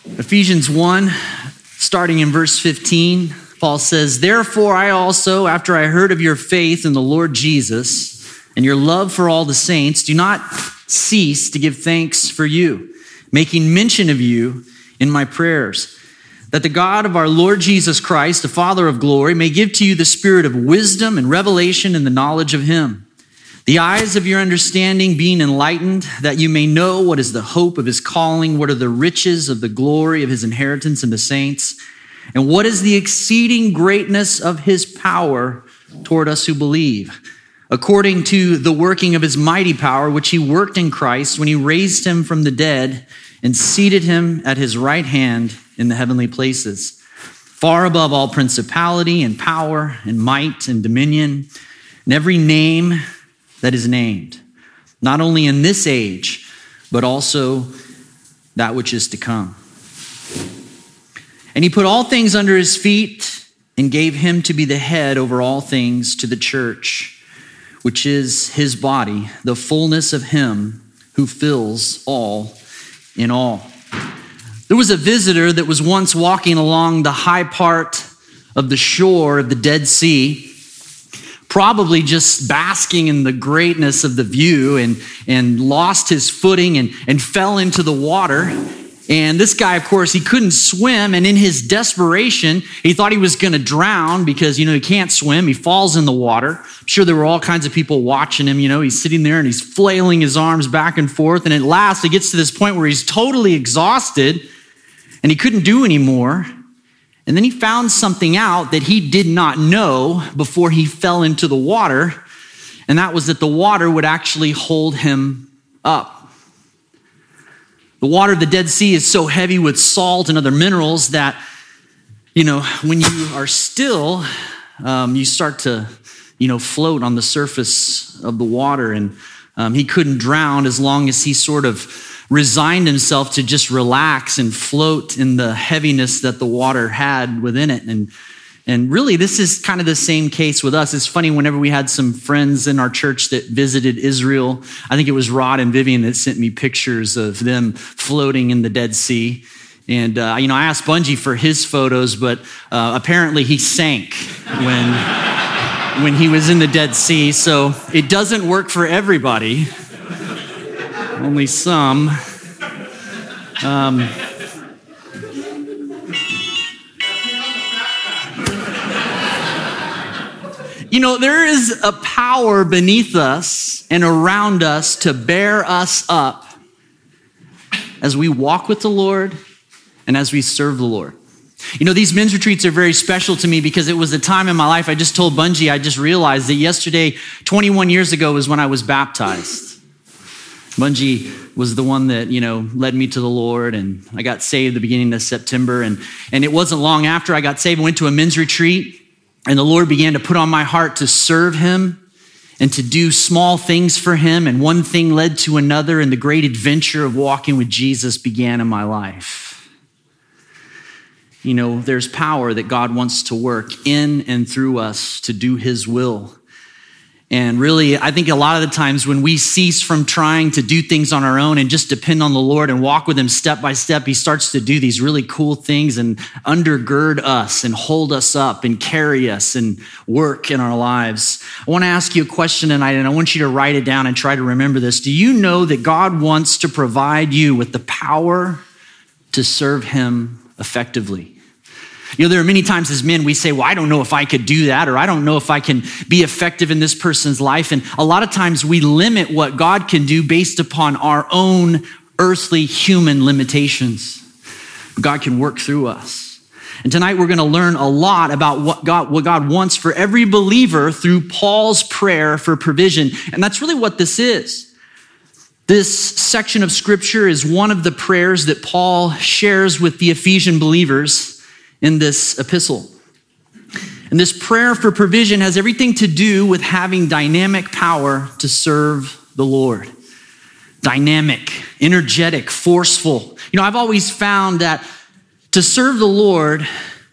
Ephesians 1, starting in verse 15, Paul says, "Therefore I also, after I heard of your faith in the Lord Jesus and your love for all the saints, do not cease to give thanks for you, making mention of you in my prayers, that the God of our Lord Jesus Christ, the Father of glory, may give to you the spirit of wisdom and revelation in the knowledge of him, the eyes of your understanding being enlightened, that you may know what is the hope of his calling, what are the riches of the glory of his inheritance in the saints, and what is the exceeding greatness of his power toward us who believe, according to the working of his mighty power, which he worked in Christ when he raised him from the dead and seated him at his right hand in the heavenly places, far above all principality and power and might and dominion, and every name that is named, not only in this age, but also that which is to come. And he put all things under his feet and gave him to be the head over all things to the church, which is his body, the fullness of him who fills all in all." There was a visitor that was once walking along the high part of the shore of the Dead Sea, probably just basking in the greatness of the view, and lost his footing and fell into the water. And this guy, of course, he couldn't swim, and in his desperation, he thought he was going to drown because, he can't swim. He falls in the water. I'm sure there were all kinds of people watching him. He's sitting there and he's flailing his arms back and forth, and at last it gets to this point where he's totally exhausted and he couldn't do anymore. And then he found something out that he did not know before he fell into the water, and that was that the water would actually hold him up. The water of the Dead Sea is so heavy with salt and other minerals that, when you are still, you start to, float on the surface of the water. And he couldn't drown as long as he sort of resigned himself to just relax and float in the heaviness that the water had within it. And really, this is kind of the same case with us. It's funny, whenever we had some friends in our church that visited Israel, I think it was Rod and Vivian that sent me pictures of them floating in the Dead Sea. And, I asked Bungie for his photos, but apparently he sank when he was in the Dead Sea. So it doesn't work for everybody, only some. There is a power beneath us and around us to bear us up as we walk with the Lord and as we serve the Lord. These men's retreats are very special to me because it was a time in my life. I just told Bungie, I just realized that yesterday, 21 years ago, was when I was baptized. Bungie was the one that, led me to the Lord, and I got saved the beginning of September. And it wasn't long after I got saved, I went to a men's retreat. And the Lord began to put on my heart to serve him and to do small things for him. And one thing led to another, and the great adventure of walking with Jesus began in my life. There's power that God wants to work in and through us to do his will. And really, I think a lot of the times when we cease from trying to do things on our own and just depend on the Lord and walk with him step by step, he starts to do these really cool things and undergird us and hold us up and carry us and work in our lives. I want to ask you a question tonight, and I want you to write it down and try to remember this. Do you know that God wants to provide you with the power to serve him effectively? There are many times as men we say, well, I don't know if I could do that, or I don't know if I can be effective in this person's life. And a lot of times we limit what God can do based upon our own earthly human limitations. God can work through us. And tonight we're going to learn a lot about what God wants for every believer through Paul's prayer for provision. And that's really what this is. This section of scripture is one of the prayers that Paul shares with the Ephesian believers in this epistle. And this prayer for provision has everything to do with having dynamic power to serve the Lord. Dynamic, energetic, forceful. I've always found that to serve the Lord,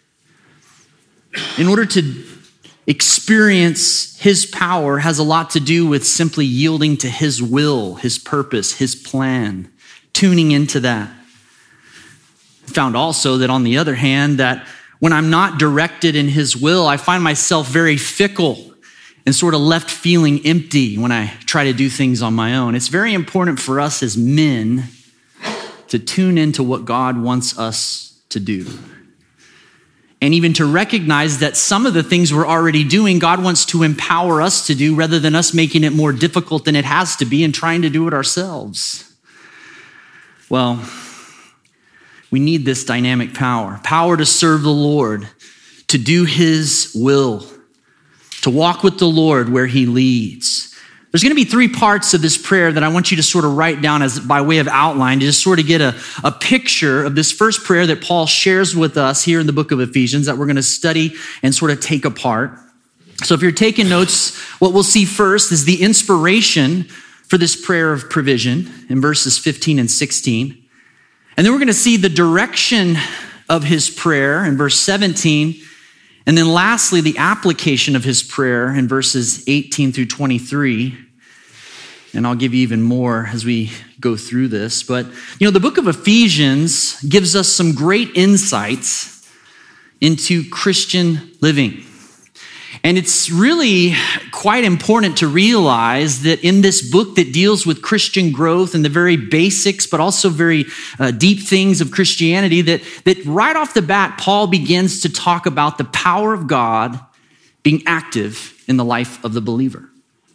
in order to experience his power, has a lot to do with simply yielding to his will, his purpose, his plan, tuning into that. found also that on the other hand, that when I'm not directed in his will, I find myself very fickle and sort of left feeling empty when I try to do things on my own. It's very important for us as men to tune into what God wants us to do. And even to recognize that some of the things we're already doing, God wants to empower us to do rather than us making it more difficult than it has to be and trying to do it ourselves. Well, we need this dynamic power to serve the Lord, to do his will, to walk with the Lord where he leads. There's going to be three parts of this prayer that I want you to sort of write down as by way of outline to just sort of get a picture of this first prayer that Paul shares with us here in the book of Ephesians that we're going to study and sort of take apart. So if you're taking notes, what we'll see first is the inspiration for this prayer of provision in verses 15 and 16. And then we're going to see the direction of his prayer in verse 17. And then lastly, the application of his prayer in verses 18 through 23. And I'll give you even more as we go through this. But, the book of Ephesians gives us some great insights into Christian living. And it's really quite important to realize that in this book that deals with Christian growth and the very basics, but also very deep things of Christianity, that right off the bat, Paul begins to talk about the power of God being active in the life of the believer.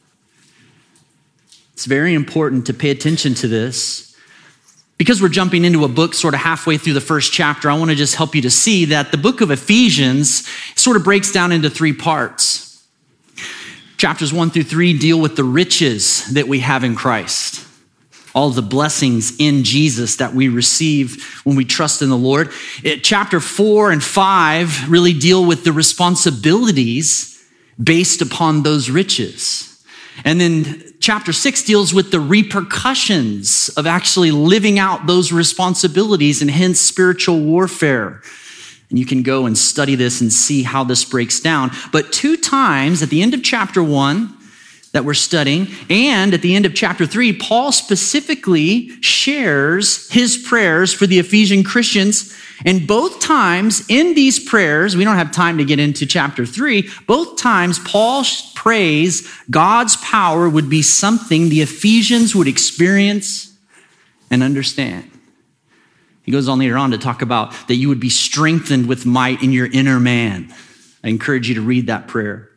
It's very important to pay attention to this. Because we're jumping into a book sort of halfway through the first chapter, I want to just help you to see that the book of Ephesians sort of breaks down into three parts. Chapters 1 through 3 deal with the riches that we have in Christ, all the blessings in Jesus that we receive when we trust in the Lord. Chapter 4 and 5 really deal with the responsibilities based upon those riches. And then chapter 6 deals with the repercussions of actually living out those responsibilities and hence spiritual warfare. And you can go and study this and see how this breaks down. But 2 times at the end of chapter 1 that we're studying and at the end of chapter 3, Paul specifically shares his prayers for the Ephesian Christians. And both times in these prayers, we don't have time to get into chapter 3, both times Paul prays God's power would be something the Ephesians would experience and understand. He goes on later on to talk about that you would be strengthened with might in your inner man. I encourage you to read that prayer.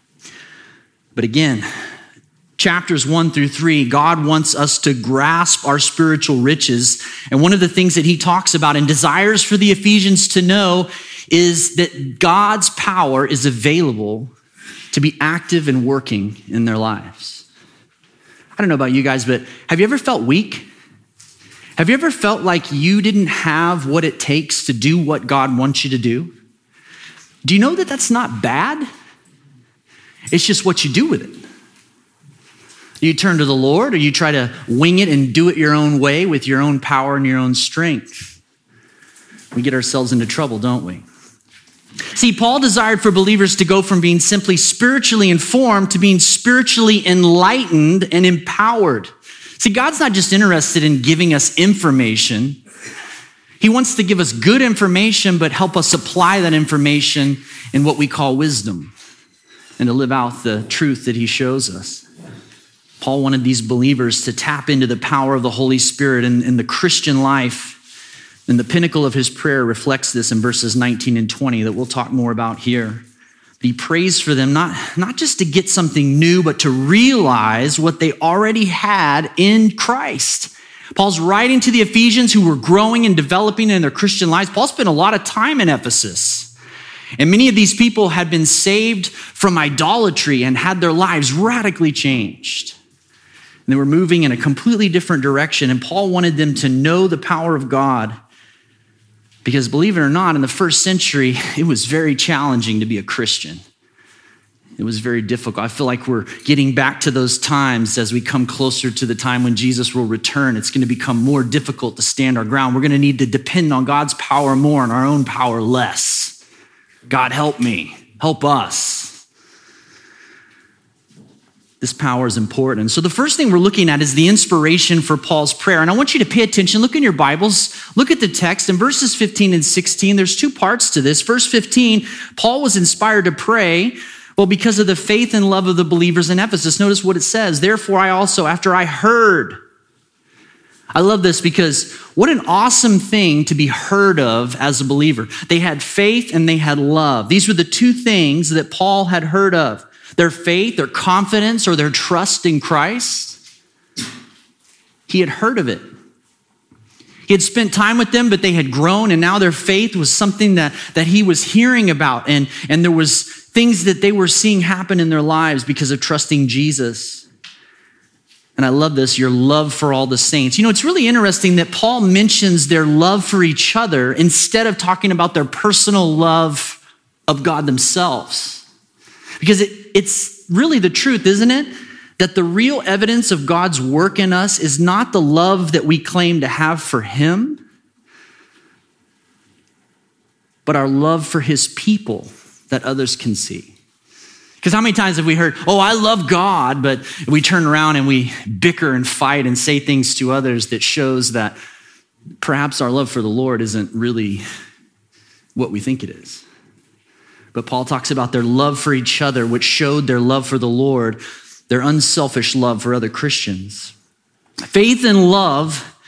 But again, chapters 1 through 3, God wants us to grasp our spiritual riches. And one of the things that he talks about and desires for the Ephesians to know is that God's power is available to be active and working in their lives. I don't know about you guys, but have you ever felt weak? Have you ever felt like you didn't have what it takes to do what God wants you to do? Do you know that that's not bad? It's just what you do with it. You turn to the Lord or you try to wing it and do it your own way with your own power and your own strength. We get ourselves into trouble, don't we? See, Paul desired for believers to go from being simply spiritually informed to being spiritually enlightened and empowered. See, God's not just interested in giving us information. He wants to give us good information, but help us apply that information in what we call wisdom and to live out the truth that he shows us. Paul wanted these believers to tap into the power of the Holy Spirit in the Christian life. And the pinnacle of his prayer reflects this in verses 19 and 20 that we'll talk more about here. He prays for them not just to get something new, but to realize what they already had in Christ. Paul's writing to the Ephesians who were growing and developing in their Christian lives. Paul spent a lot of time in Ephesus. And many of these people had been saved from idolatry and had their lives radically changed. And they were moving in a completely different direction. And Paul wanted them to know the power of God. Because believe it or not, in the first century, it was very challenging to be a Christian. It was very difficult. I feel like we're getting back to those times as we come closer to the time when Jesus will return. It's going to become more difficult to stand our ground. We're going to need to depend on God's power more and our own power less. God, help me. Help us. This power is important. So the first thing we're looking at is the inspiration for Paul's prayer. And I want you to pay attention. Look in your Bibles. Look at the text. In verses 15 and 16, there's two parts to this. Verse 15, Paul was inspired to pray, well, because of the faith and love of the believers in Ephesus. Notice what it says. Therefore, I also, after I heard. I love this because what an awesome thing to be heard of as a believer. They had faith and they had love. These were the two things that Paul had heard of. Their faith, their confidence, or their trust in Christ. He had heard of it. He had spent time with them, but they had grown, and now their faith was something that he was hearing about, and there was things that they were seeing happen in their lives because of trusting Jesus. And I love this, your love for all the saints. You know, it's really interesting that Paul mentions their love for each other instead of talking about their personal love of God themselves. Because it's really the truth, isn't it? That the real evidence of God's work in us is not the love that we claim to have for him, but our love for his people that others can see. Because how many times have we heard, oh, I love God, but we turn around and we bicker and fight and say things to others that shows that perhaps our love for the Lord isn't really what we think it is. But Paul talks about their love for each other, which showed their love for the Lord, their unselfish love for other Christians. Faith and love,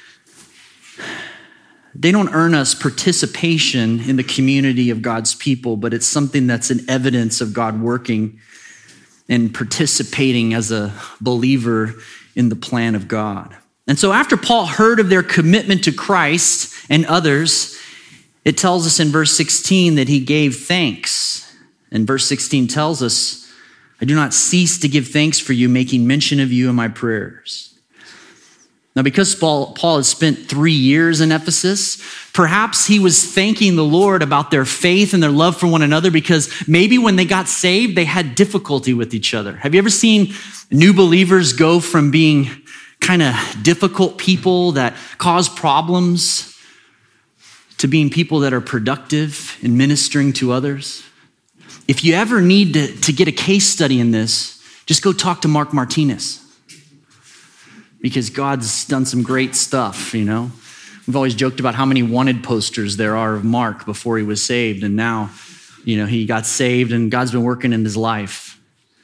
they don't earn us participation in the community of God's people, but it's something that's an evidence of God working and participating as a believer in the plan of God. And so after Paul heard of their commitment to Christ and others, it tells us in verse 16 that he gave thanks. And verse 16 tells us, I do not cease to give thanks for you, making mention of you in my prayers. Now, because Paul has spent 3 years in Ephesus, perhaps he was thanking the Lord about their faith and their love for one another, because maybe when they got saved, they had difficulty with each other. Have you ever seen new believers go from being kind of difficult people that cause problems to being people that are productive in ministering to others? If you ever need to get a case study in this, just go talk to Mark Martinez, because God's done some great stuff, you know. We've always joked about how many wanted posters there are of Mark before he was saved, and now, you know, he got saved and God's been working in his life.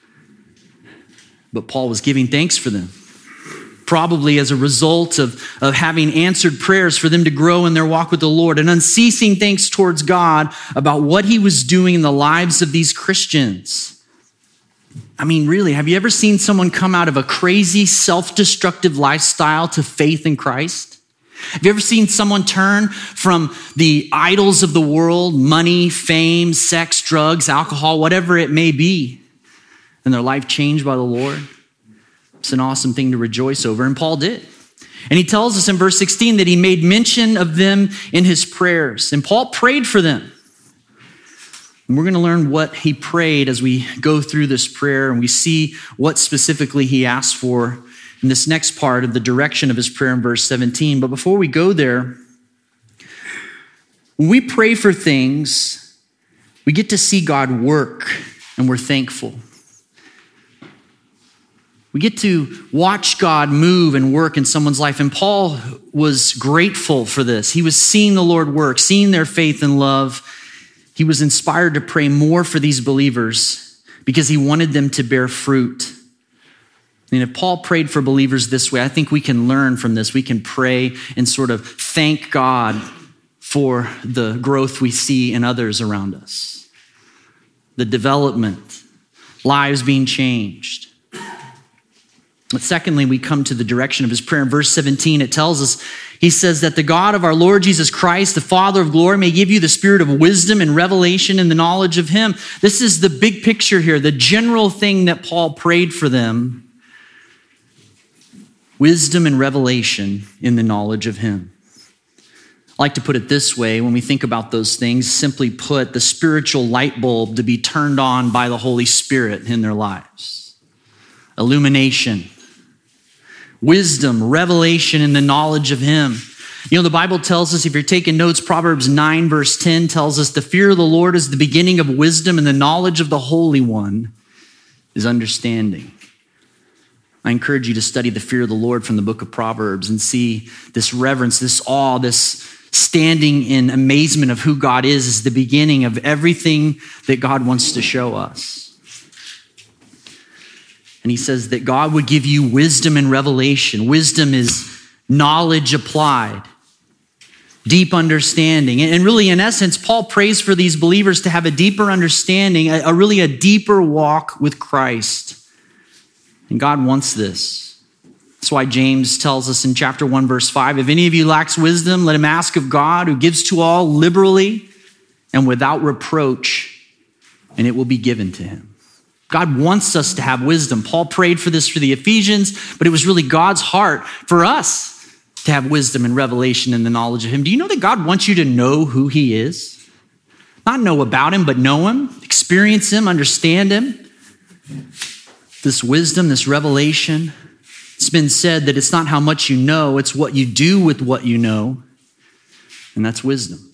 But Paul was giving thanks for them, probably as a result of having answered prayers for them to grow in their walk with the Lord, and unceasing thanks towards God about what he was doing in the lives of these Christians. I mean, really, have you ever seen someone come out of a crazy, self-destructive lifestyle to faith in Christ? Have you ever seen someone turn from the idols of the world, money, fame, sex, drugs, alcohol, whatever it may be, and their life changed by the Lord? It's an awesome thing to rejoice over, and Paul did. And he tells us in verse 16 that he made mention of them in his prayers, and Paul prayed for them. And we're going to learn what he prayed as we go through this prayer, and we see what specifically he asked for in this next part of the direction of his prayer in verse 17. But before we go there, when we pray for things, we get to see God work, and we're thankful. We get to watch God move and work in someone's life. And Paul was grateful for this. He was seeing the Lord work, seeing their faith and love. He was inspired to pray more for these believers because he wanted them to bear fruit. And if Paul prayed for believers this way, I think we can learn from this. We can pray and sort of thank God for the growth we see in others around us, the development, lives being changed. But secondly, we come to the direction of his prayer. In verse 17, it tells us, he says that the God of our Lord Jesus Christ, the Father of glory, may give you the spirit of wisdom and revelation in the knowledge of him. This is the big picture here, the general thing that Paul prayed for them. Wisdom and revelation in the knowledge of him. I like to put it this way, when we think about those things, simply put, the spiritual light bulb to be turned on by the Holy Spirit in their lives. Illumination. Wisdom, revelation, and the knowledge of him. You know, the Bible tells us, if you're taking notes, Proverbs 9 verse 10 tells us, the fear of the Lord is the beginning of wisdom, and the knowledge of the Holy One is understanding. I encourage you to study the fear of the Lord from the book of Proverbs and see this reverence, this awe, this standing in amazement of who God is the beginning of everything that God wants to show us. And he says that God would give you wisdom and revelation. Wisdom is knowledge applied, deep understanding. And really, in essence, Paul prays for these believers to have a deeper understanding, a deeper walk with Christ. And God wants this. That's why James tells us in chapter 1, verse 5, if any of you lacks wisdom, let him ask of God, who gives to all liberally and without reproach, and it will be given to him. God wants us to have wisdom. Paul prayed for this for the Ephesians, but it was really God's heart for us to have wisdom and revelation and the knowledge of him. Do you know that God wants you to know who he is? Not know about him, but know him, experience him, understand him. This wisdom, this revelation, it's been said that it's not how much you know, it's what you do with what you know. And that's wisdom.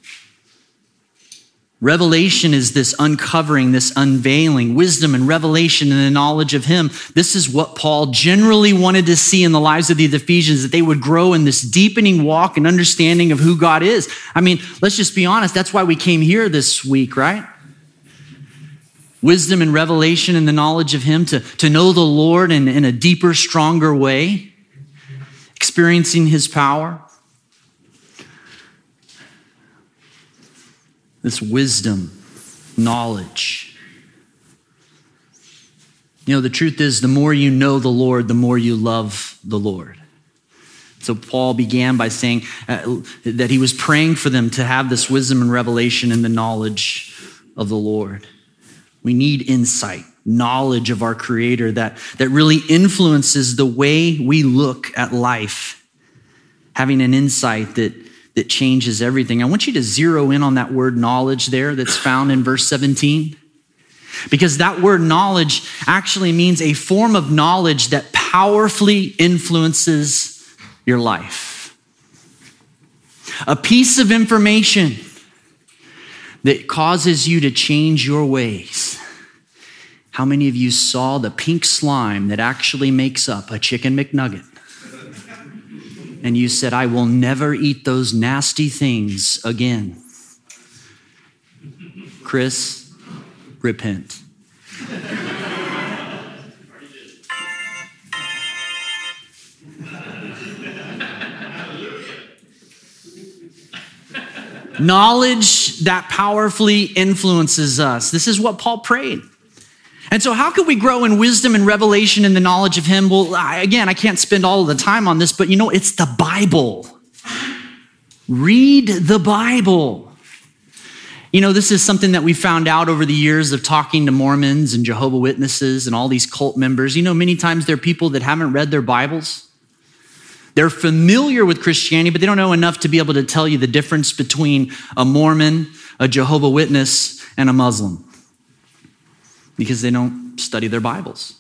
Revelation is this uncovering, this unveiling, wisdom and revelation and the knowledge of him. This is what Paul generally wanted to see in the lives of the Ephesians, that they would grow in this deepening walk and understanding of who God is. I mean, let's just be honest. That's why we came here this week, right? Wisdom and revelation and the knowledge of him, to know the Lord in a deeper, stronger way, experiencing his power. This wisdom, knowledge. You know, the truth is, the more you know the Lord, the more you love the Lord. So Paul began by saying that he was praying for them to have this wisdom and revelation and the knowledge of the Lord. We need insight, knowledge of our Creator that really influences the way we look at life. Having an insight that changes everything. I want you to zero in on that word knowledge there that's found in verse 17. Because that word knowledge actually means a form of knowledge that powerfully influences your life. A piece of information that causes you to change your ways. How many of you saw the pink slime that actually makes up a chicken McNugget? And you said, I will never eat those nasty things again. Chris, repent. Knowledge that powerfully influences us. This is what Paul prayed. And so how can we grow in wisdom and revelation in the knowledge of him? Well, again, I can't spend all of the time on this, but you know, it's the Bible. Read the Bible. You know, this is something that we found out over the years of talking to Mormons and Jehovah's Witnesses and all these cult members. You know, many times they're people that haven't read their Bibles. They're familiar with Christianity, but they don't know enough to be able to tell you the difference between a Mormon, a Jehovah's Witness, and a Muslim. Because they don't study their Bibles.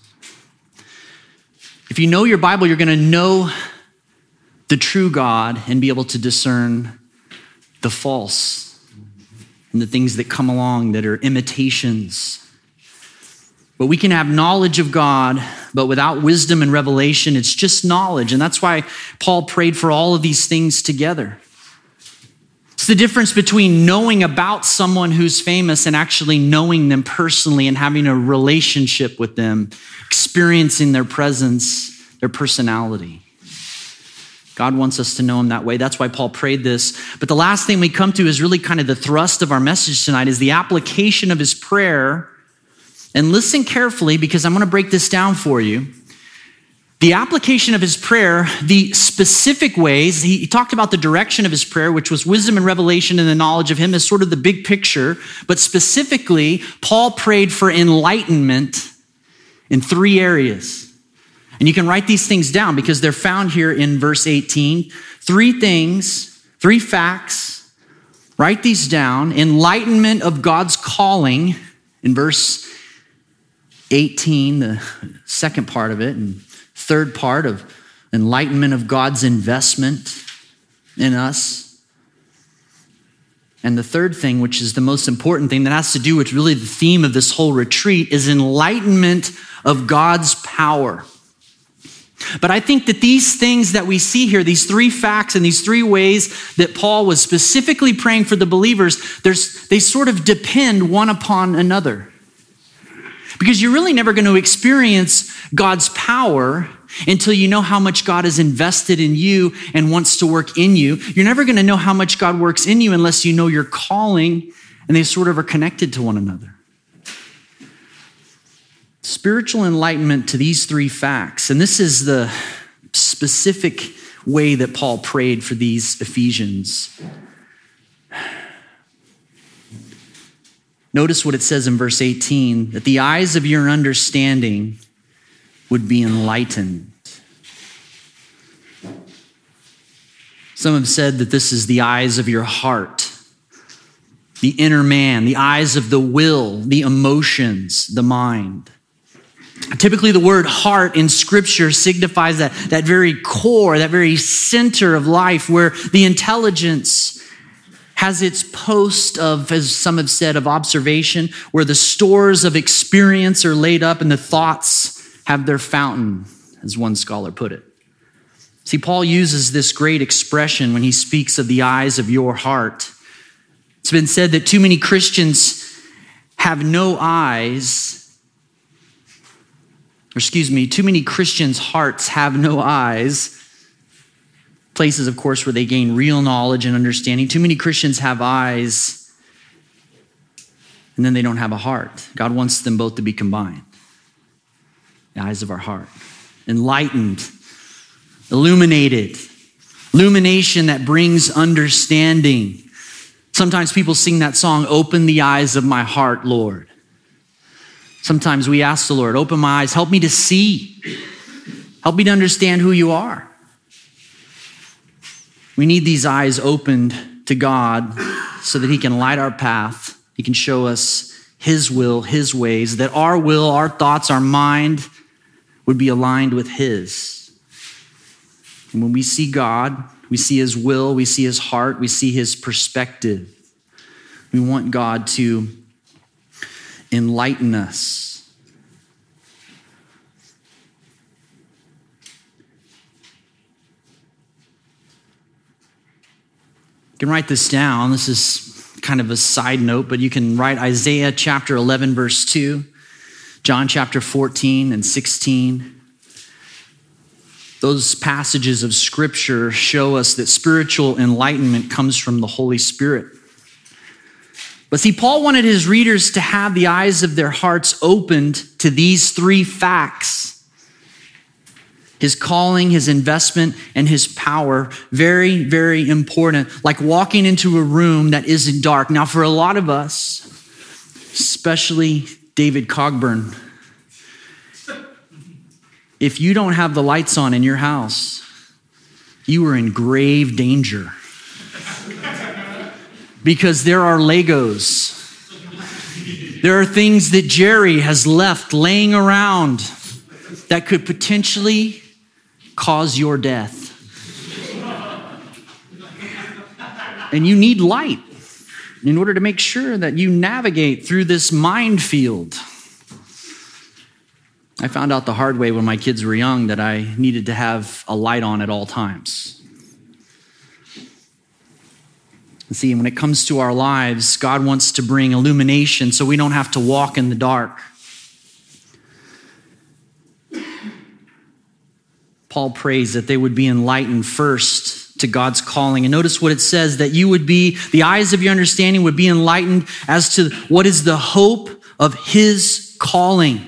If you know your Bible, you're going to know the true God and be able to discern the false and the things that come along that are imitations. But we can have knowledge of God, but without wisdom and revelation, it's just knowledge. And that's why Paul prayed for all of these things together. It's the difference between knowing about someone who's famous and actually knowing them personally and having a relationship with them, experiencing their presence, their personality. God wants us to know him that way. That's why Paul prayed this. But the last thing we come to is really kind of the thrust of our message tonight, is the application of his prayer. And listen carefully, because I'm going to break this down for you. The application of his prayer, the specific ways, he talked about the direction of his prayer, which was wisdom and revelation and the knowledge of him, as sort of the big picture. But specifically, Paul prayed for enlightenment in 3 areas. And you can write these things down because they're found here in verse 18. 3 things, 3 facts. Write these down. Enlightenment of God's calling in verse 18, the second part of it, and third part of enlightenment of God's investment in us. And the third thing, which is the most important thing that has to do with really the theme of this whole retreat, is enlightenment of God's power. But I think that these things that we see here, these three facts and these three ways that Paul was specifically praying for the believers, they sort of depend one upon another. Because you're really never going to experience God's power until you know how much God has invested in you and wants to work in you. You're never going to know how much God works in you unless you know your calling, and they sort of are connected to one another. Spiritual enlightenment to these three facts, and this is the specific way that Paul prayed for these Ephesians. Notice what it says in verse 18, that the eyes of your understanding would be enlightened. Some have said that this is the eyes of your heart, the inner man, the eyes of the will, the emotions, the mind. Typically, the word heart in Scripture signifies that very core, that very center of life where the intelligence has its post of, as some have said, of observation, where the stores of experience are laid up and the thoughts have their fountain, as one scholar put it. See, Paul uses this great expression when he speaks of the eyes of your heart. It's been said that too many Christians have no eyes. Too many Christians' hearts have no eyes. Places, of course, where they gain real knowledge and understanding. Too many Christians have eyes, and then they don't have a heart. God wants them both to be combined. The eyes of our heart. Enlightened, illuminated, illumination that brings understanding. Sometimes people sing that song, "Open the eyes of my heart, Lord." Sometimes we ask the Lord, open my eyes, help me to see. Help me to understand who you are. We need these eyes opened to God so that he can light our path. He can show us his will, his ways, that our will, our thoughts, our mind would be aligned with his. And when we see God, we see his will, we see his heart, we see his perspective. We want God to enlighten us. You can write this down. This is kind of a side note, but you can write Isaiah chapter 11, verse 2, John chapter 14 and 16. Those passages of Scripture show us that spiritual enlightenment comes from the Holy Spirit. But see, Paul wanted his readers to have the eyes of their hearts opened to these three facts. His calling, his investment, and his power. Very, very important. Like walking into a room that isn't dark. Now, for a lot of us, especially David Cogburn, if you don't have the lights on in your house, you are in grave danger. Because there are Legos. There are things that Jerry has left laying around that could potentially cause your death. And you need light in order to make sure that you navigate through this minefield. I found out the hard way when my kids were young that I needed to have a light on at all times. See, when it comes to our lives, God wants to bring illumination so we don't have to walk in the dark. Paul prays that they would be enlightened first to God's calling. And notice what it says, that the eyes of your understanding would be enlightened as to what is the hope of his calling.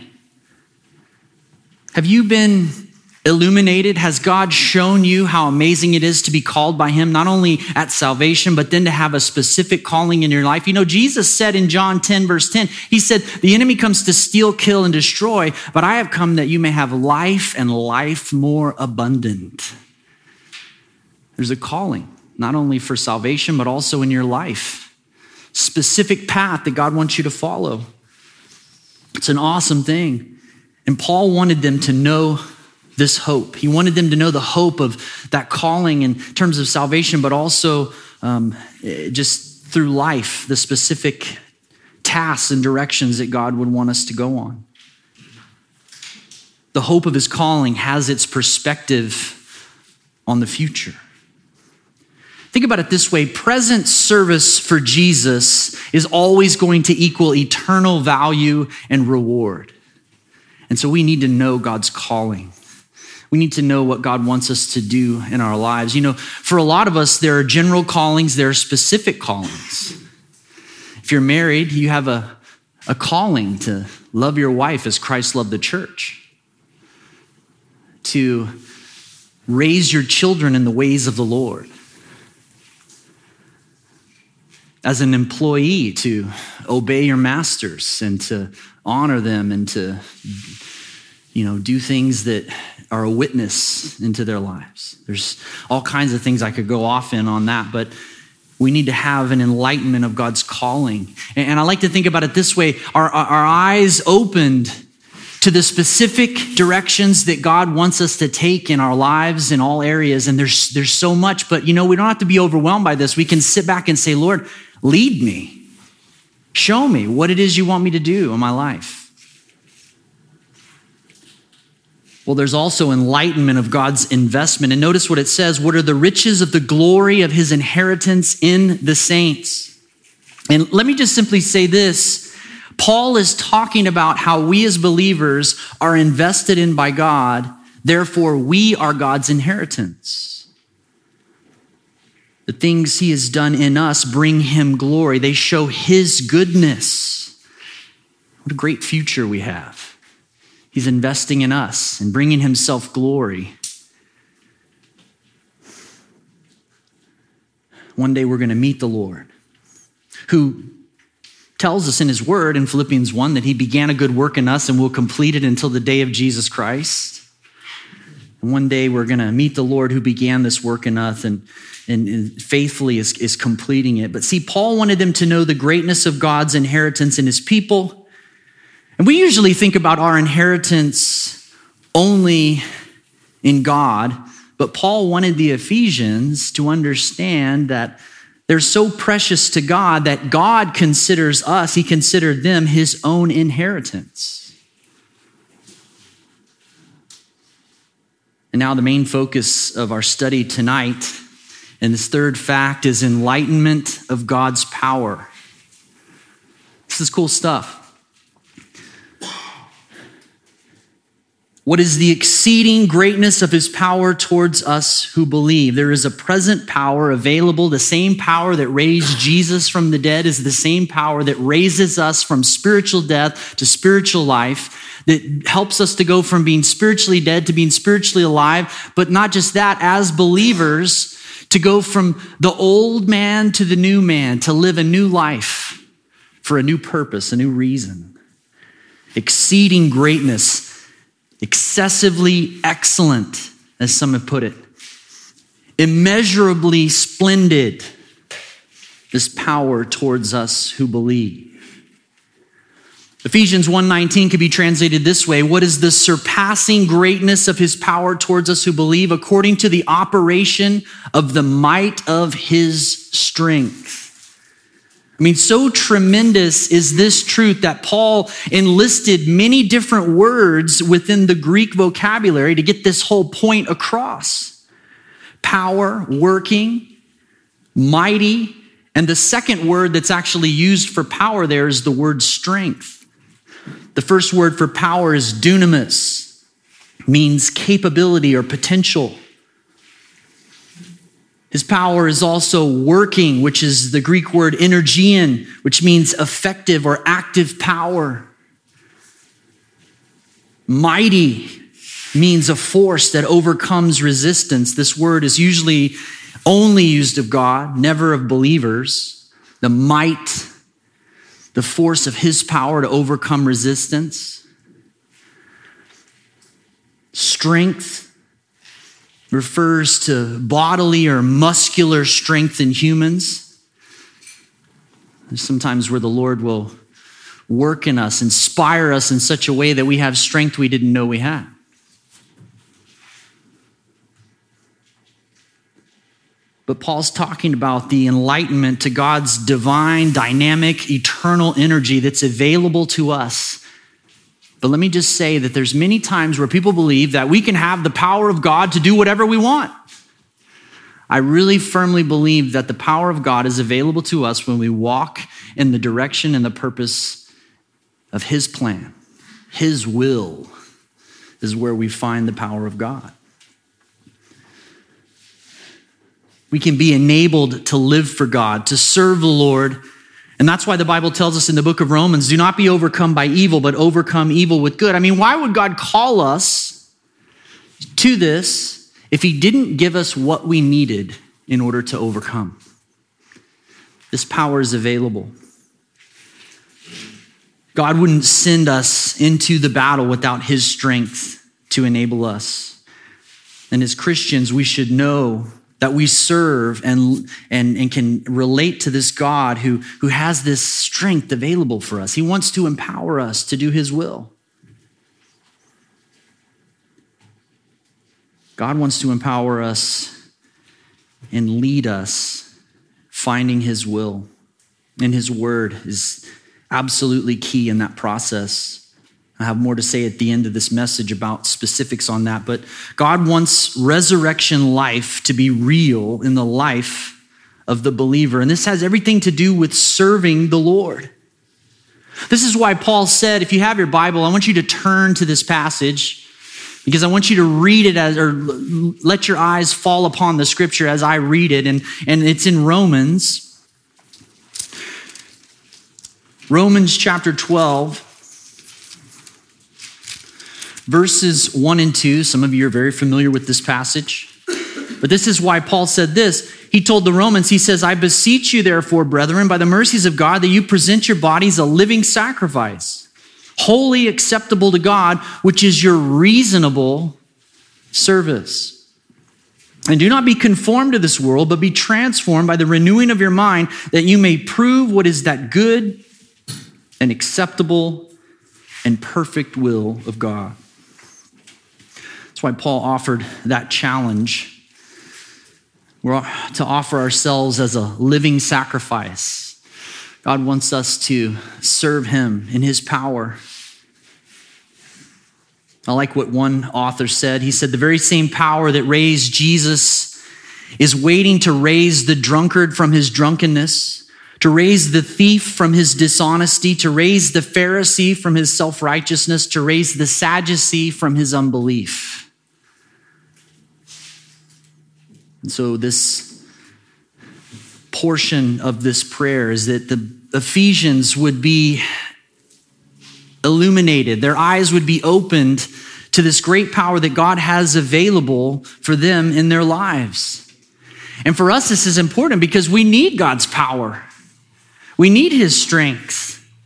Have you been illuminated? Has God shown you how amazing it is to be called by him, not only at salvation, but then to have a specific calling in your life? You know, Jesus said in John 10, verse 10, he said, the enemy comes to steal, kill, and destroy, but I have come that you may have life and life more abundant. There's a calling, not only for salvation, but also in your life. Specific path that God wants you to follow. It's an awesome thing. And Paul wanted them to know this hope. He wanted them to know the hope of that calling in terms of salvation, but also just through life, the specific tasks and directions that God would want us to go on. The hope of his calling has its perspective on the future. Think about it this way. Present service for Jesus is always going to equal eternal value and reward. And so we need to know God's calling. We need to know what God wants us to do in our lives. You know, for a lot of us, there are general callings, there are specific callings. If you're married, you have a calling to love your wife as Christ loved the church, to raise your children in the ways of the Lord. As an employee, to obey your masters and to honor them and to, do things that are a witness into their lives. There's all kinds of things I could go off on that, but we need to have an enlightenment of God's calling. And I like to think about it this way. Our eyes opened to the specific directions that God wants us to take in our lives in all areas. And there's so much, but we don't have to be overwhelmed by this. We can sit back and say, Lord, lead me. Show me what it is you want me to do in my life. Well, there's also enlightenment of God's investment. And notice what it says. What are the riches of the glory of his inheritance in the saints? And let me just simply say this. Paul is talking about how we as believers are invested in by God. Therefore, we are God's inheritance. The things he has done in us bring him glory. They show his goodness. What a great future we have. He's investing in us and bringing himself glory. One day we're going to meet the Lord, who tells us in his word in Philippians 1 that he began a good work in us and will complete it until the day of Jesus Christ. And one day we're going to meet the Lord who began this work in us and faithfully is completing it. But see, Paul wanted them to know the greatness of God's inheritance in his people. And we usually think about our inheritance only in God, but Paul wanted the Ephesians to understand that they're so precious to God that God considers us, he considered them his own inheritance. And now the main focus of our study tonight, and this third fact, is enlightenment of God's power. This is cool stuff. What is the exceeding greatness of his power towards us who believe? There is a present power available. The same power that raised Jesus from the dead is the same power that raises us from spiritual death to spiritual life, that helps us to go from being spiritually dead to being spiritually alive. But not just that, as believers, to go from the old man to the new man, to live a new life for a new purpose, a new reason. Exceeding greatness. Excessively excellent, as some have put it. Immeasurably splendid, this power towards us who believe. Ephesians 1:19 could be translated this way. What is the surpassing greatness of his power towards us who believe, according to the operation of the might of his strength? I mean, so tremendous is this truth that Paul enlisted many different words within the Greek vocabulary to get this whole point across. Power, working, mighty, and the second word that's actually used for power there is the word strength. The first word for power is dunamis, means capability or potential. His power is also working, which is the Greek word energein, which means effective or active power. Mighty means a force that overcomes resistance. This word is usually only used of God, never of believers. The might, the force of his power to overcome resistance. Strength refers to bodily or muscular strength in humans. There's sometimes where the Lord will work in us, inspire us in such a way that we have strength we didn't know we had. But Paul's talking about the enlightenment to God's divine, dynamic, eternal energy that's available to us But let me just say that there's many times where people believe that we can have the power of God to do whatever we want. I really firmly believe that the power of God is available to us when we walk in the direction and the purpose of his plan. His will is where we find the power of God. We can be enabled to live for God, to serve the Lord. And that's why the Bible tells us in the book of Romans, do not be overcome by evil, but overcome evil with good. I mean, why would God call us to this if he didn't give us what we needed in order to overcome? This power is available. God wouldn't send us into the battle without his strength to enable us. And as Christians, we should know that we serve and can relate to this God who has this strength available for us. He wants to empower us to do his will. God wants to empower us and lead us finding his will. And his word is absolutely key in that process. I have more to say at the end of this message about specifics on that, but God wants resurrection life to be real in the life of the believer. And this has everything to do with serving the Lord. This is why Paul said, if you have your Bible, I want you to turn to this passage because I want you to read it or let your eyes fall upon the scripture as I read it. And it's in Romans chapter 12. Verses 1 and 2, some of you are very familiar with this passage. But this is why Paul said this. He told the Romans, he says, I beseech you therefore, brethren, by the mercies of God, that you present your bodies a living sacrifice, wholly acceptable to God, which is your reasonable service. And do not be conformed to this world, but be transformed by the renewing of your mind, that you may prove what is that good and acceptable and perfect will of God. That's why Paul offered that challenge. We're to offer ourselves as a living sacrifice. God wants us to serve him in his power. I like what one author said. He said, the very same power that raised Jesus is waiting to raise the drunkard from his drunkenness, to raise the thief from his dishonesty, to raise the Pharisee from his self-righteousness, to raise the Sadducee from his unbelief. And so this portion of this prayer is that the Ephesians would be illuminated. Their eyes would be opened to this great power that God has available for them in their lives. And for us, this is important because we need God's power. We need his strength.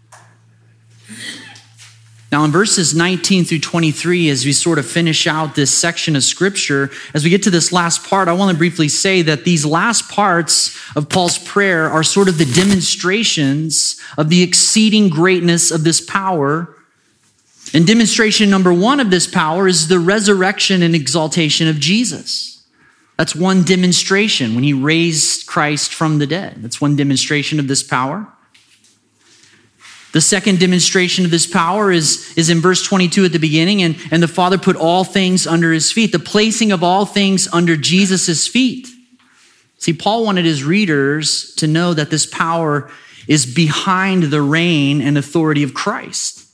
Now in verses 19 through 23, as we sort of finish out this section of scripture, as we get to this last part, I want to briefly say that these last parts of Paul's prayer are sort of the demonstrations of the exceeding greatness of this power. And demonstration number one of this power is the resurrection and exaltation of Jesus. That's one demonstration when he raised Christ from the dead. That's one demonstration of this power. The second demonstration of this power is in verse 22 at the beginning, and the Father put all things under his feet, the placing of all things under Jesus' feet. See, Paul wanted his readers to know that this power is behind the reign and authority of Christ.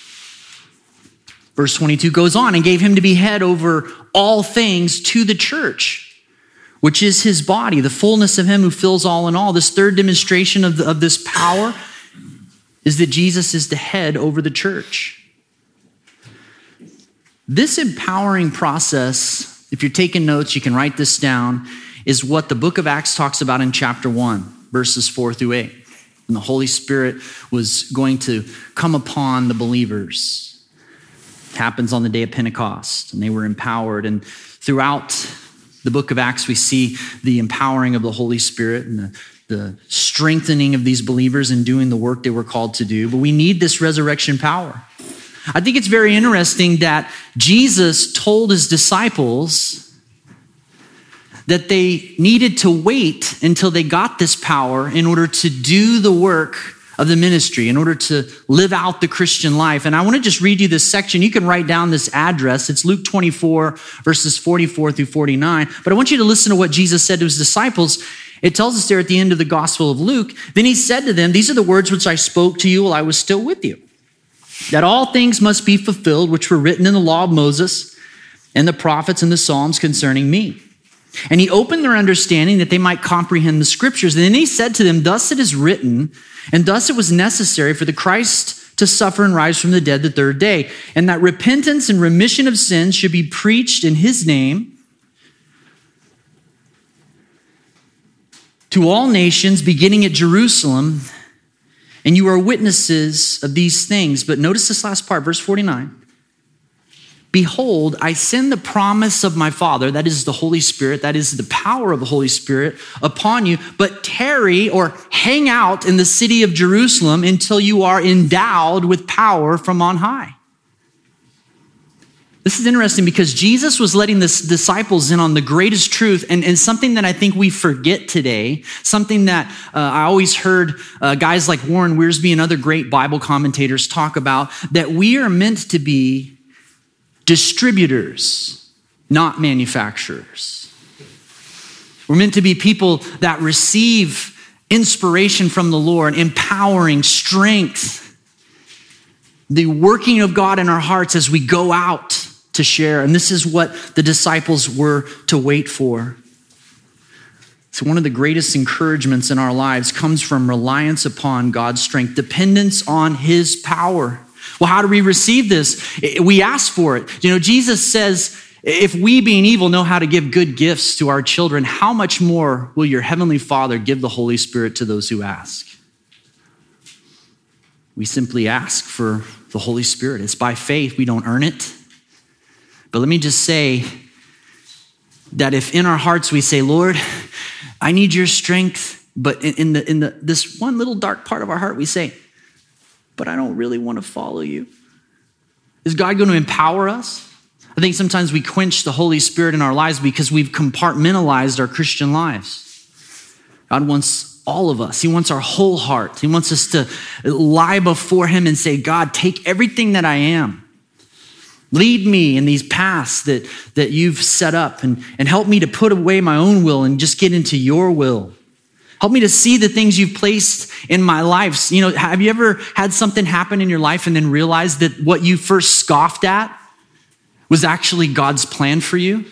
Verse 22 goes on, and gave him to be head over all things to the church, which is his body, the fullness of him who fills all in all. This third demonstration of this power is that Jesus is the head over the church. This empowering process, if you're taking notes, you can write this down, is what the book of Acts talks about in chapter 1, verses 4 through 8. And the Holy Spirit was going to come upon the believers. It happens on the day of Pentecost, and they were empowered. And throughout the book of Acts, we see the empowering of the Holy Spirit and the strengthening of these believers in doing the work they were called to do. But we need this resurrection power. I think it's very interesting that Jesus told his disciples that they needed to wait until they got this power in order to do the work of the ministry, in order to live out the Christian life. And I want to just read you this section. You can write down this address. It's Luke 24, verses 44 through 49. But I want you to listen to what Jesus said to his disciples. It tells us there at the end of the Gospel of Luke, then he said to them, these are the words which I spoke to you while I was still with you, that all things must be fulfilled which were written in the law of Moses and the prophets and the Psalms concerning me. And he opened their understanding that they might comprehend the scriptures. And then he said to them, thus it is written, and thus it was necessary for the Christ to suffer and rise from the dead the third day, and that repentance and remission of sins should be preached in his name to all nations, beginning at Jerusalem. And you are witnesses of these things. But notice this last part, verse 49. Behold, I send the promise of my Father, that is the Holy Spirit, that is the power of the Holy Spirit upon you, but tarry or hang out in the city of Jerusalem until you are endowed with power from on high. This is interesting because Jesus was letting the disciples in on the greatest truth and something that I think we forget today, something that I always heard guys like Warren Wiersbe and other great Bible commentators talk about, that we are meant to be distributors, not manufacturers. We're meant to be people that receive inspiration from the Lord, empowering strength, the working of God in our hearts as we go out to share. And this is what the disciples were to wait for. So one of the greatest encouragements in our lives comes from reliance upon God's strength, dependence on his power. Well, how do we receive this? We ask for it. You know, Jesus says, if we being evil know how to give good gifts to our children, how much more will your heavenly Father give the Holy Spirit to those who ask? We simply ask for the Holy Spirit. It's by faith. We don't earn it. But let me just say that if in our hearts we say, Lord, I need your strength, but in this one little dark part of our heart we say, but I don't really want to follow you. Is God going to empower us? I think sometimes we quench the Holy Spirit in our lives because we've compartmentalized our Christian lives. God wants all of us. He wants our whole heart. He wants us to lie before him and say, God, take everything that I am. Lead me in these paths that you've set up and help me to put away my own will and just get into your will. Help me to see the things you've placed in my life. You know, have you ever had something happen in your life and then realized that what you first scoffed at was actually God's plan for you?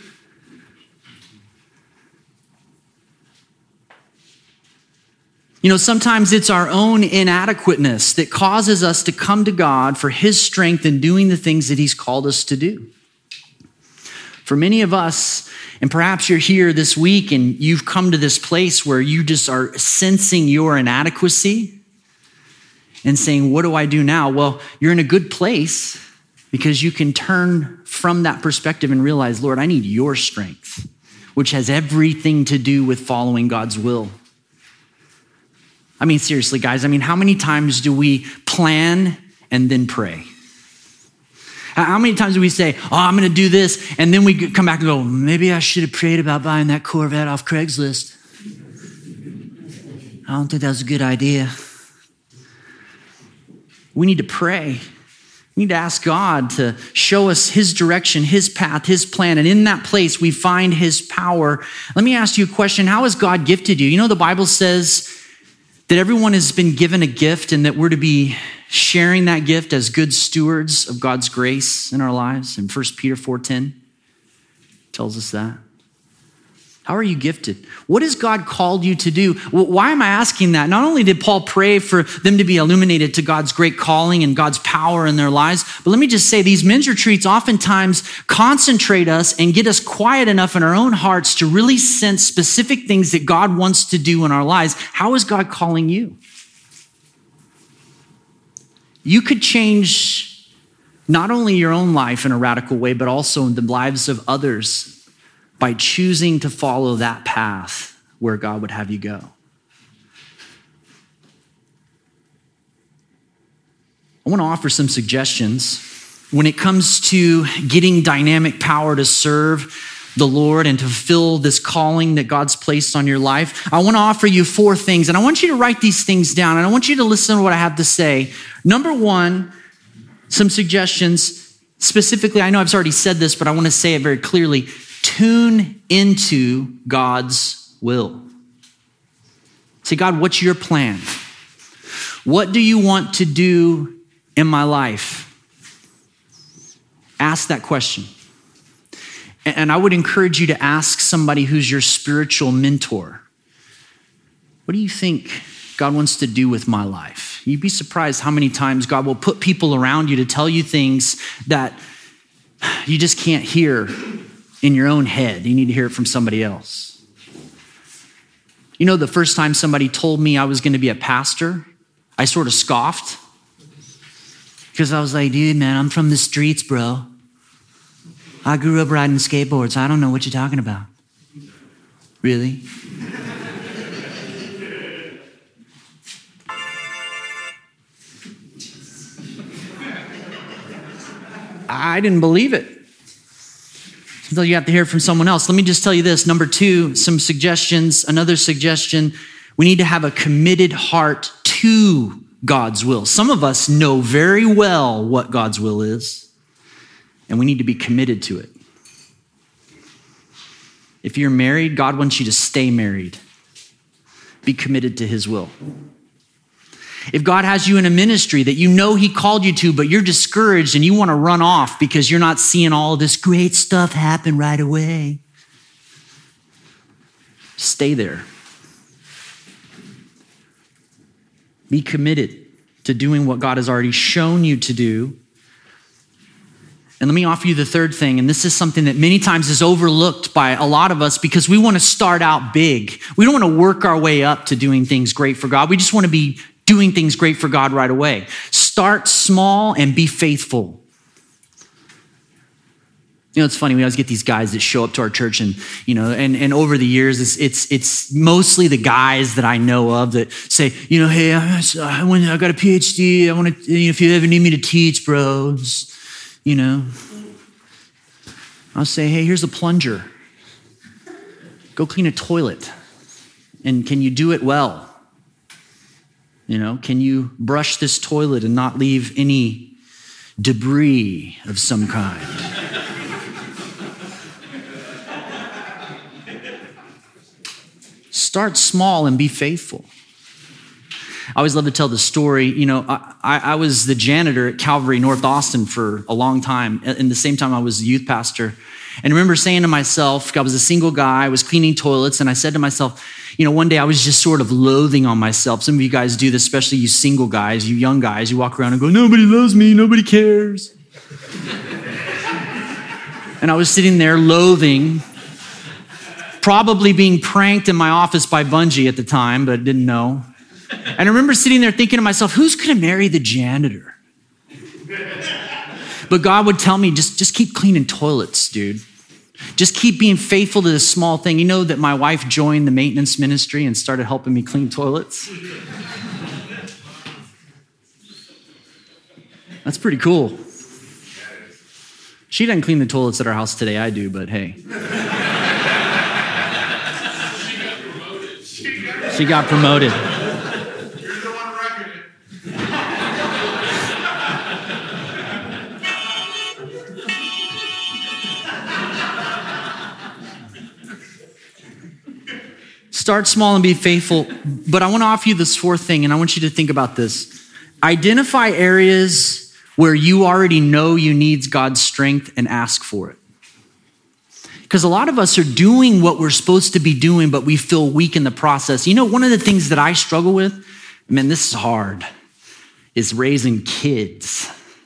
You know, sometimes it's our own inadequateness that causes us to come to God for his strength in doing the things that he's called us to do. For many of us, and perhaps you're here this week and you've come to this place where you just are sensing your inadequacy and saying, what do I do now? Well, you're in a good place because you can turn from that perspective and realize, Lord, I need your strength, which has everything to do with following God's will. I mean, seriously, guys, how many times do we plan and then pray? How many times do we say, I'm going to do this, and then we come back and go, maybe I should have prayed about buying that Corvette off Craigslist. I don't think that was a good idea. We need to pray. We need to ask God to show us his direction, his path, his plan, and in that place we find his power. Let me ask you a question. How has God gifted you? You know, the Bible says that everyone has been given a gift and that we're to be sharing that gift as good stewards of God's grace in our lives. In 1 Peter 4:10 tells us that. How are you gifted? What has God called you to do? Why am I asking that? Not only did Paul pray for them to be illuminated to God's great calling and God's power in their lives, but let me just say these men's retreats oftentimes concentrate us and get us quiet enough in our own hearts to really sense specific things that God wants to do in our lives. How is God calling you? You could change not only your own life in a radical way, but also in the lives of others by choosing to follow that path where God would have you go. I want to offer some suggestions when it comes to getting dynamic power to serve. the Lord and to fulfill this calling that God's placed on your life, I want to offer you 4 things. And I want you to write these things down. And I want you to listen to what I have to say. Number 1, some suggestions. Specifically, I know I've already said this, but I want to say it very clearly. Tune into God's will. Say, God, what's your plan? What do you want to do in my life? Ask that question. And I would encourage you to ask somebody who's your spiritual mentor. What do you think God wants to do with my life? You'd be surprised how many times God will put people around you to tell you things that you just can't hear in your own head. You need to hear it from somebody else. You know, the first time somebody told me I was going to be a pastor, I sort of scoffed because I was like, dude, man, I'm from the streets, bro. I grew up riding skateboards. I don't know what you're talking about. Really? I didn't believe it until you have to hear it from someone else. Let me just tell you this. Number 2, some suggestions. Another suggestion, we need to have a committed heart to God's will. Some of us know very well what God's will is, and we need to be committed to it. If you're married, God wants you to stay married. Be committed to his will. If God has you in a ministry that you know he called you to, but you're discouraged and you want to run off because you're not seeing all this great stuff happen right away, stay there. Be committed to doing what God has already shown you to do. And let me offer you the third thing, and this is something that many times is overlooked by a lot of us because we want to start out big. We don't want to work our way up to doing things great for God. We just want to be doing things great for God right away. Start small and be faithful. You know, it's funny, we always get these guys that show up to our church and and over the years, it's mostly the guys that I know of that say, hey, I got a PhD. I want to, if you ever need me to teach, bros, I'll say, hey, here's a plunger. Go clean a toilet. And can you do it well? Can you brush this toilet and not leave any debris of some kind? Start small and be faithful. I always love to tell the story. I was the janitor at Calvary North Austin for a long time. And the same time I was the youth pastor. And I remember saying to myself, I was a single guy, I was cleaning toilets. And I said to myself, one day I was just sort of loathing on myself. Some of you guys do this, especially you single guys, you young guys. You walk around and go, nobody loves me, nobody cares. And I was sitting there loathing, probably being pranked in my office by Bungie at the time, but didn't know. And I remember sitting there thinking to myself, who's going to marry the janitor? But God would tell me, just keep cleaning toilets, dude. Just keep being faithful to this small thing. You know that my wife joined the maintenance ministry and started helping me clean toilets? That's pretty cool. She doesn't clean the toilets at our house today. I do, but hey. She got promoted. You're the one wrecking it. Start small and be faithful. But I want to offer you this 4th thing, and I want you to think about this. Identify areas where you already know you need God's strength and ask for it. Because a lot of us are doing what we're supposed to be doing, but we feel weak in the process. One of the things that I struggle with, this is hard, is raising kids.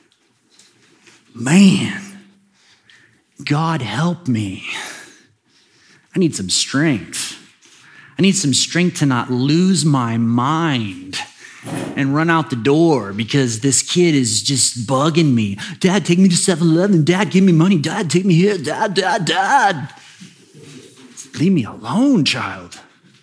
Man, God help me. I need some strength. I need some strength to not lose my mind and run out the door because this kid is just bugging me. Dad, take me to 7-Eleven. Dad, give me money. Dad, take me here. Dad. Leave me alone, child.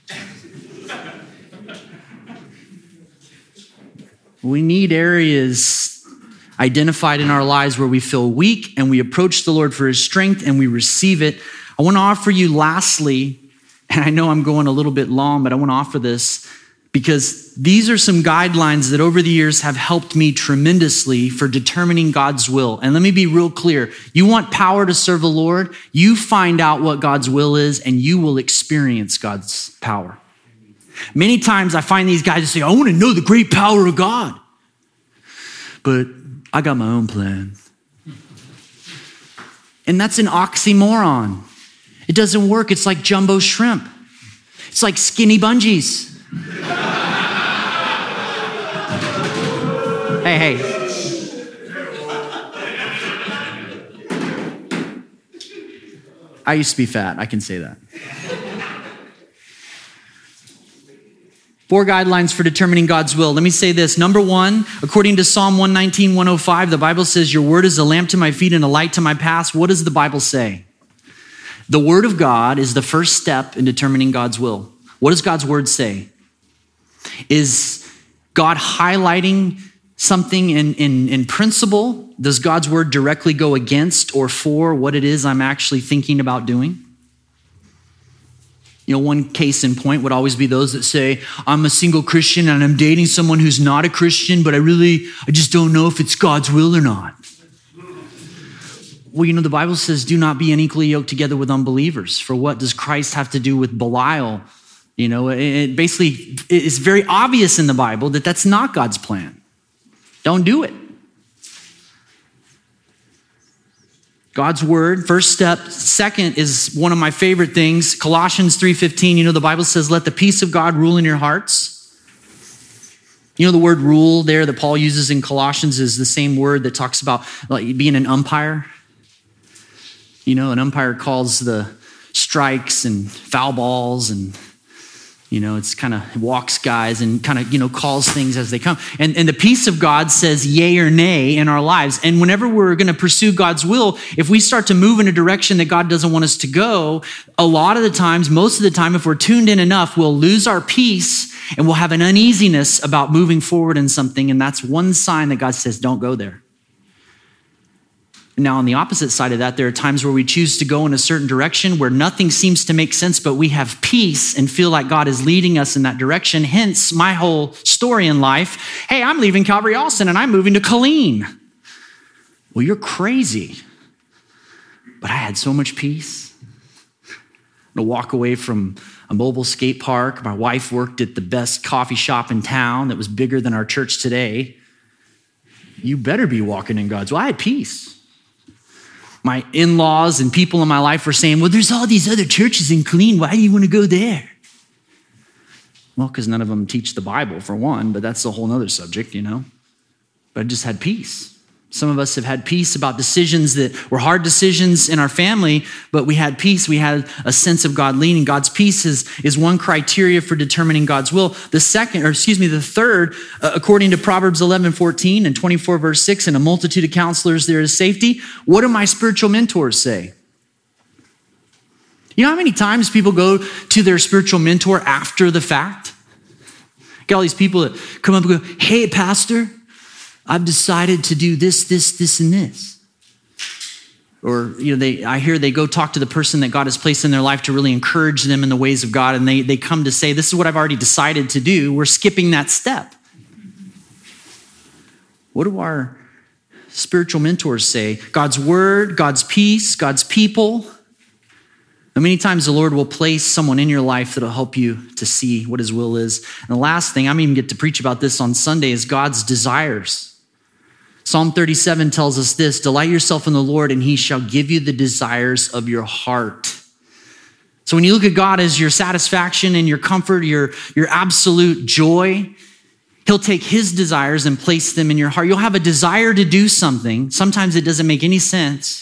We need areas identified in our lives where we feel weak and we approach the Lord for his strength and we receive it. I want to offer you lastly, and I know I'm going a little bit long, but I want to offer this because these are some guidelines that over the years have helped me tremendously for determining God's will. And let me be real clear. You want power to serve the Lord, you find out what God's will is, and you will experience God's power. Many times I find these guys say, I want to know the great power of God, but I got my own plan. And that's an oxymoron. It doesn't work. It's like jumbo shrimp. It's like skinny bungees. Hey. I used to be fat. I can say that. 4 guidelines for determining God's will. Let me say this. Number 1, according to Psalm 119, 105, the Bible says, your word is a lamp to my feet and a light to my path. What does the Bible say? The word of God is the first step in determining God's will. What does God's word say? Is God highlighting something in principle? Does God's word directly go against or for what it is I'm actually thinking about doing? You know, one case in point would always be those that say, I'm a single Christian and I'm dating someone who's not a Christian, but I just don't know if it's God's will or not. Well, you know, the Bible says, do not be unequally yoked together with unbelievers. For what does Christ have to do with Belial? You know, it basically is very obvious in the Bible that that's not God's plan. Don't do it. God's word, first step. Second is one of my favorite things, Colossians 3:15. You know, the Bible says, let the peace of God rule in your hearts. You know, the word rule there that Paul uses in Colossians is the same word that talks about like being an umpire. You know, an umpire calls the strikes and foul balls and, you know, it's kind of walks guys and kind of, you know, calls things as they come. And the peace of God says yay or nay in our lives. And whenever we're going to pursue God's will, if we start to move in a direction that God doesn't want us to go, a lot of the times, most of the time, if we're tuned in enough, we'll lose our peace and we'll have an uneasiness about moving forward in something. And that's one sign that God says, don't go there. Now, on the opposite side of that, there are times where we choose to go in a certain direction where nothing seems to make sense, but we have peace and feel like God is leading us in that direction. Hence, my whole story in life. Hey, I'm leaving Calvary Austin and I'm moving to Killeen. Well, you're crazy. But I had so much peace. To walk away from a mobile skate park. My wife worked at the best coffee shop in town that was bigger than our church today. You better be walking in God's will. I had peace. My in-laws and people in my life were saying, well, there's all these other churches in Killeen. Why do you want to go there? Well, because none of them teach the Bible, for one, but that's a whole nother subject, you know. But I just had peace. Some of us have had peace about decisions that were hard decisions in our family, but we had peace. We had a sense of God leading. God's peace is one criteria for determining God's will. The third, according to Proverbs 11:14 and 24 verse 6, in a multitude of counselors there is safety. What do my spiritual mentors say? You know how many times people go to their spiritual mentor after the fact? Got all these people that come up and go, hey, pastor, I've decided to do this, and this. Or, you know, I hear they go talk to the person that God has placed in their life to really encourage them in the ways of God. And they come to say, this is what I've already decided to do. We're skipping that step. What do our spiritual mentors say? God's word, God's peace, God's people. And many times the Lord will place someone in your life that'll help you to see what his will is. And the last thing, I'm even get to preach about this on Sunday, is God's desires. Psalm 37 tells us this: delight yourself in the Lord and he shall give you the desires of your heart. So when you look at God as your satisfaction and your comfort, your absolute joy, he'll take his desires and place them in your heart. You'll have a desire to do something. Sometimes it doesn't make any sense.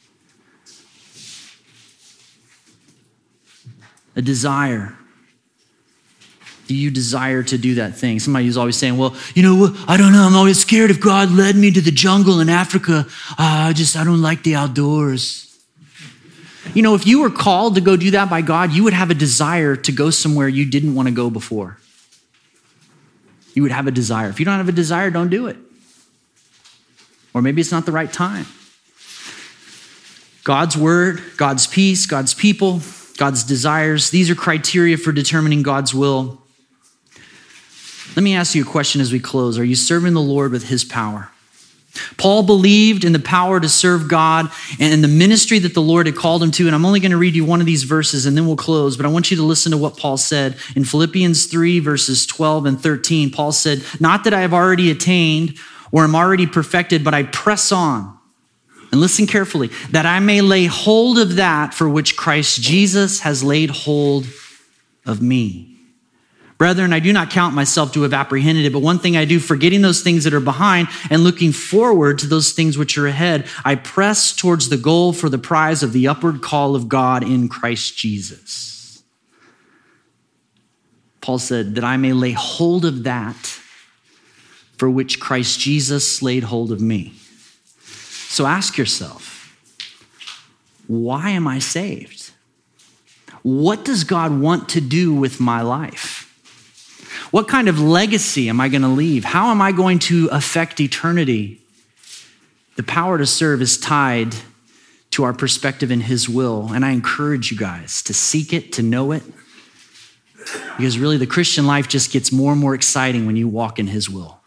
A desire. Do you desire to do that thing? Somebody who's always saying, well, you know, I don't know. I'm always scared if God led me to the jungle in Africa. I don't like the outdoors. You know, if you were called to go do that by God, you would have a desire to go somewhere you didn't want to go before. You would have a desire. If you don't have a desire, don't do it. Or maybe it's not the right time. God's word, God's peace, God's people, God's desires. These are criteria for determining God's will. Let me ask you a question as we close. Are you serving the Lord with his power? Paul believed in the power to serve God and the ministry that the Lord had called him to. And I'm only going to read you one of these verses and then we'll close. But I want you to listen to what Paul said in Philippians 3, verses 12 and 13. Paul said, "Not that I have already attained or am already perfected, but I press on." And listen carefully, "that I may lay hold of that for which Christ Jesus has laid hold of me. Brethren, I do not count myself to have apprehended it, but one thing I do, forgetting those things that are behind and looking forward to those things which are ahead, I press towards the goal for the prize of the upward call of God in Christ Jesus." Paul said, that I may lay hold of that for which Christ Jesus laid hold of me. So ask yourself, why am I saved? What does God want to do with my life? What kind of legacy am I going to leave? How am I going to affect eternity? The power to serve is tied to our perspective in his will. And I encourage you guys to seek it, to know it. Because really the Christian life just gets more and more exciting when you walk in his will.